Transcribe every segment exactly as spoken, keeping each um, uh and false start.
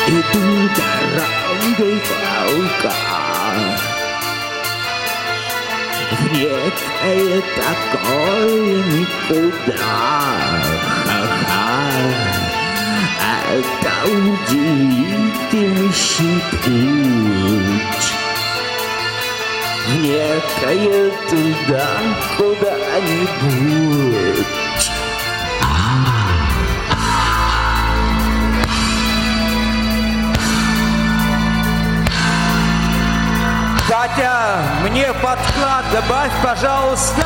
Иду дорогой волка в некое такое никуда. Ха-ха. Это удивительнейший путь в некое туда куда-нибудь. Катя, мне подклад добавь, пожалуйста.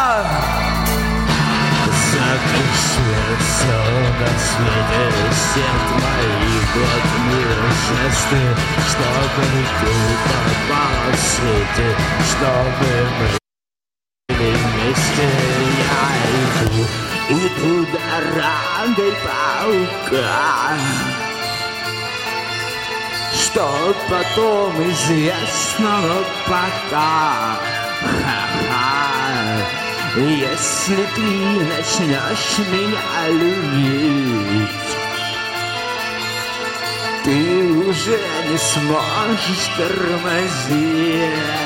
Закричится на свете все твои блатные жесты, чтобы ты попала в свете, чтобы мы были вместе. Я иду, иду дорогой паука, что потом известно, но пока. Ха-ха. Если ты начнешь меня любить, ты уже не сможешь тормозить.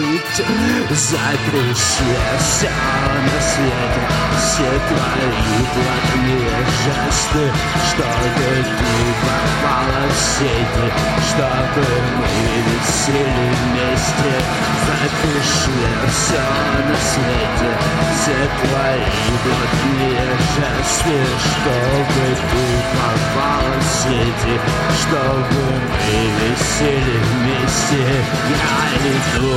Запиши все на свете, все твои плохие жесты, чтобы ты попала в сети, чтобы мы висели вместе. Запиши все на свете, все твои плохие жесты, чтобы ты попала в сети, чтобы мы висели вместе. Я иду.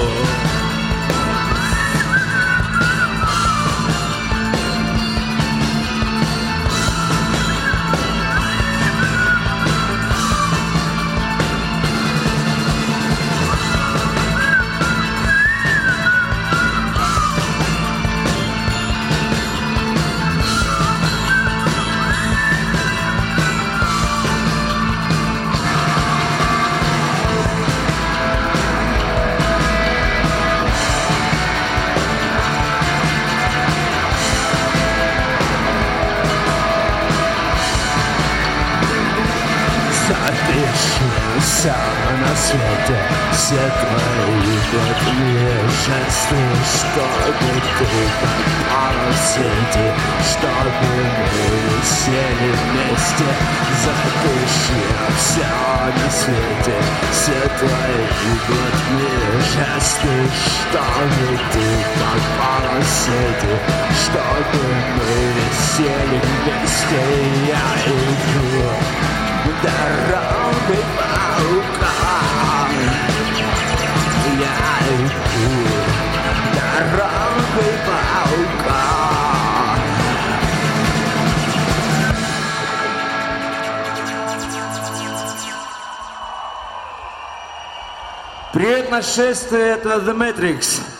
Запишися на свете, все твои плохие жесты, чтобы ты попала в сети, чтобы мы висели вместе. Запишися на свете, все твои плохие жесты, чтобы ты попала в сети, чтобы мы висели вместе. Я иду дорогой паука, я иду дорогой паука. Привет, нашествие, это The Matrix.